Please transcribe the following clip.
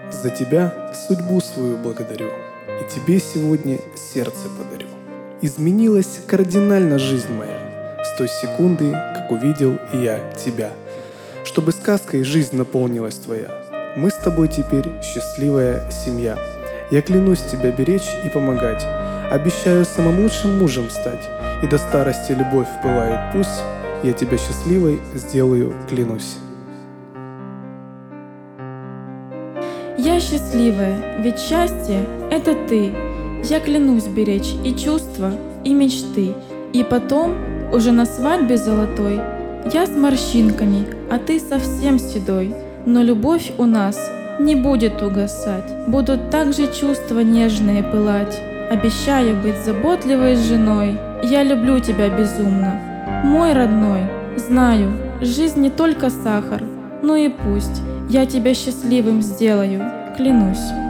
За тебя судьбу свою благодарю, и тебе сегодня сердце подарю. Изменилась кардинально жизнь моя с той секунды, как увидел я тебя. Чтобы сказкой жизнь наполнилась твоя, мы с тобой теперь счастливая семья. Я клянусь тебя беречь и помогать, обещаю самым лучшим мужем стать, и до старости любовь пылает пусть, я тебя счастливой сделаю, клянусь. Я счастливая, ведь счастье — это ты. Я клянусь беречь и чувства, и мечты. И потом, уже на свадьбе золотой, я с морщинками, а ты совсем седой. Но любовь у нас не будет угасать, будут также чувства нежные пылать. Обещаю быть заботливой женой, я люблю тебя безумно, мой родной. Знаю, жизнь не только сахар, ну и пусть я тебя счастливым сделаю, клянусь.